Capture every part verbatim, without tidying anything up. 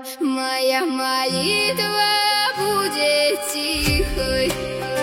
Моя молитва будет тихой.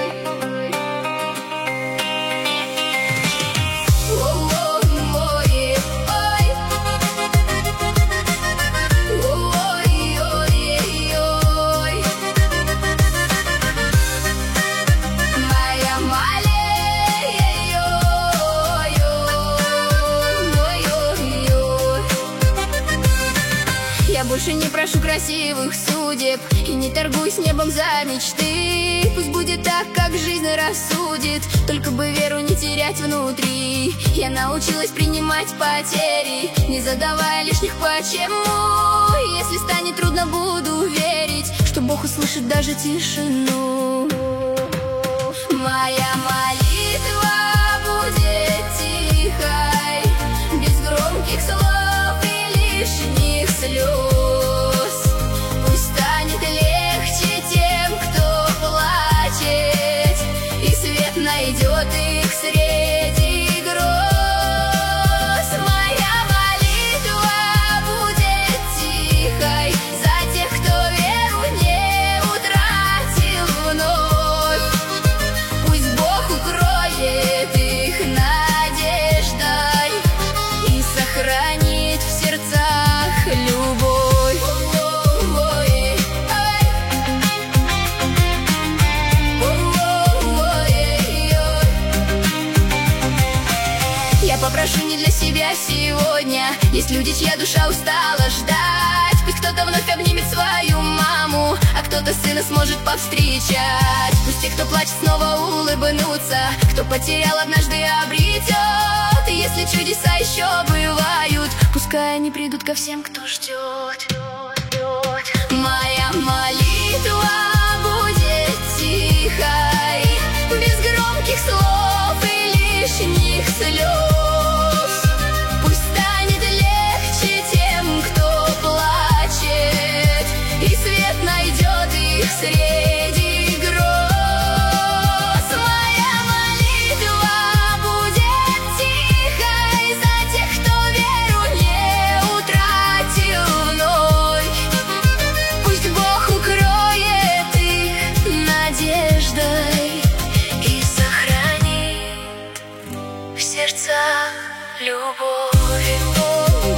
Я больше не прошу красивых судеб и не торгуюсь небом за мечты. Пусть будет так, как жизнь рассудит, только бы веру не терять внутри. Я научилась принимать потери, не задавая лишних почему. Если станет трудно, буду верить, что Бог услышит даже тишину. Моя молитва будет тихой, без громких слов и лишних слез. Пусть станет легче тем, кто плачет, и свет найдет их среди гроз. Моя молитва будет тихой за тех, кто веру не утратил вновь. Пусть Бог укроет их надеждой и сохранит в сердцах любовь. Я попрошу не для себя сегодня. Есть люди, чья душа устала ждать. Пусть кто-то вновь обнимет свою маму, а кто-то сына сможет повстречать. Пусть те, кто плачет, снова улыбнутся, кто потерял, однажды обретет. И если чудеса еще бывают, пускай они придут ко всем, кто ждет. Моя молитва будет тихой, без громких слов и лишних слез. Пусть станет легче тем, кто плачет, и свет найдет их среди гроз. Моя молитва будет тихой за тех, кто веру не утратил вновь. Пусть Бог укроет их надеждой и сохранит в сердцах любовь.